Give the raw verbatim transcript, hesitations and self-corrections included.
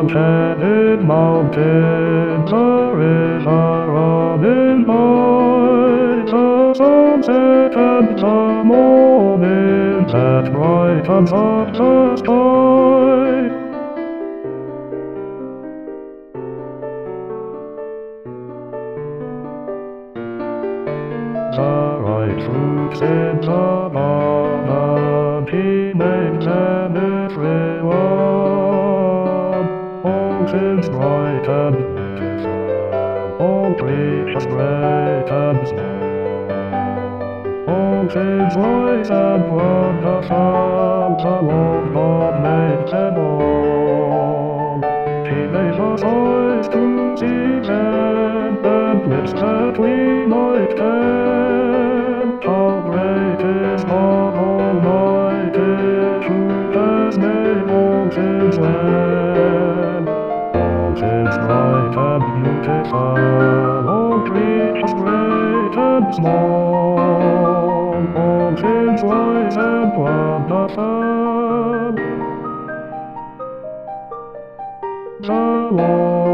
enchanted mountain, there is a robin by the sunset and the morning that brightens up the sky. The right fruits in the garden, he makes them everyone. All things bright and beautiful, all creatures great and small. All things wise and wonderful, the Lord God made them all. He made us eyes to see them, and lips that we might tell. How great is God Almighty, who has made all things well. All things bright and beautiful, all creatures great and small. All things wise and wonderful. The Lord